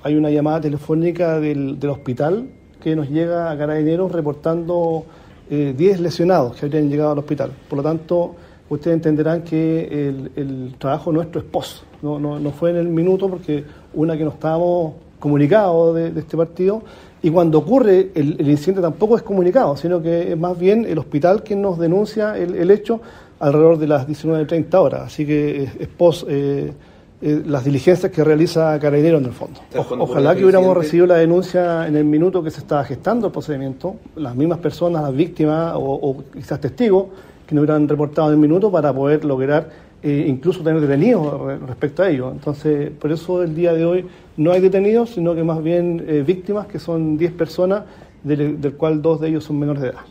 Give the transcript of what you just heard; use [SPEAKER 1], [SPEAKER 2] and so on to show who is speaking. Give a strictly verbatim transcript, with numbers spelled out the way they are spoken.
[SPEAKER 1] hay una llamada telefónica del, del hospital que nos llega a Carabineros reportando eh, diez lesionados que habrían llegado al hospital. Por lo tanto, ustedes entenderán que el, el trabajo nuestro es post, no, no, no fue en el minuto, porque una que no estábamos comunicados de, de este partido, y cuando ocurre el, el incidente tampoco es comunicado, sino que es más bien el hospital quien nos denuncia el, el hecho alrededor de las diecinueve treinta horas. Así que es, es post eh, eh, las diligencias que realiza Carabineros en el fondo. O, ojalá que hubiéramos recibido la denuncia en el minuto que se estaba gestando el procedimiento, las mismas personas, las víctimas o, o quizás testigos, que nos hubieran reportado en el minuto para poder lograr eh, incluso tener detenidos re, respecto a ello. Entonces, por eso el día de hoy no hay detenidos, sino que más bien eh, víctimas, que son diez personas, del, del cual dos de ellos son menores de edad.